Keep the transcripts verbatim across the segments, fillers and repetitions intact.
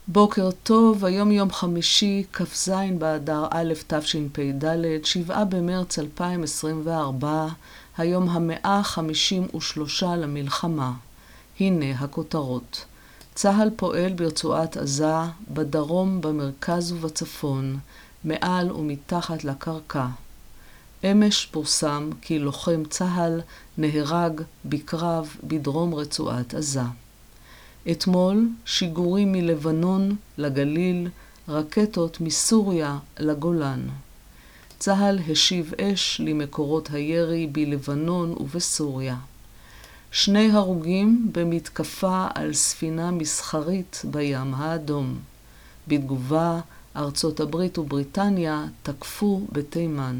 בוקר טוב, היום יום חמישי, כ"ז באדר א' תשפ"ד, שבעה במרץ אלפיים עשרים וארבע, היום המאה חמישים ושלושה למלחמה. הנה הכותרות. צה"ל פועל ברצועת עזה, בדרום, במרכז ובצפון, מעל ומתחת לקרקע. אמש פורסם כי לוחם צה"ל נהרג בקרב בדרום רצועת עזה. אתמול שיגורים מלבנון לגליל, רקטות מסוריה לגולן. צה"ל השיב אש למקורות הירי בלבנון ובסוריה. שני הרוגים במתקפה על ספינה מסחרית בים האדום. בתגובה, ארצות הברית ובריטניה תקפו בתימן.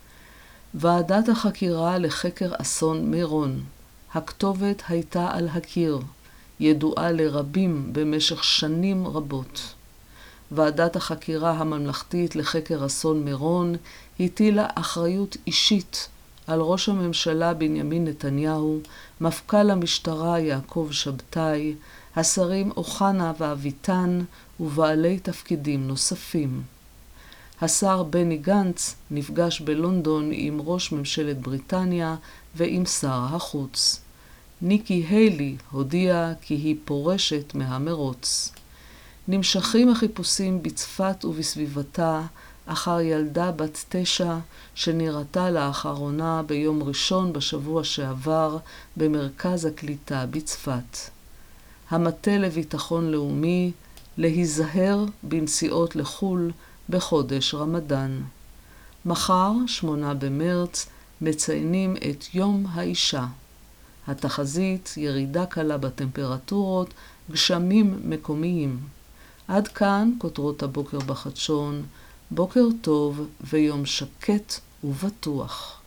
ועדת החקירה לחקר אסון מירון. הכתובת הייתה על הקיר. ידועה לרבים במשך שנים רבות. ועדת החקירה הממלכתית לחקר אסון מירון הטילה אחריות אישית על ראש הממשלה בנימין נתניהו, מפכ"ל המשטרה יעקב שבתאי, השרים אוחנה ואביטן ובעלי תפקידים נוספים. השר בני גנץ נפגש בלונדון עם ראש ממשלת בריטניה ועם שר החוץ. ניקי היילי הודיעה כי היא פורשת מהמרוץ. נמשכים החיפושים בצפת ובסביבתה אחר ילדה בת תשע שנראתה לאחרונה ביום ראשון בשבוע שעבר במרכז הקליטה בצפת. המטה לביטחון לאומי להיזהר בנסיעות לחול בחודש רמדאן. מחר, שמונה במרץ, מציינים את יום האישה. התחזית ירידה קלה בטמפרטורות, גשמים מקומיים. עד כאן כותרות הבוקר בחדשון, בוקר טוב ויום שקט ובטוח.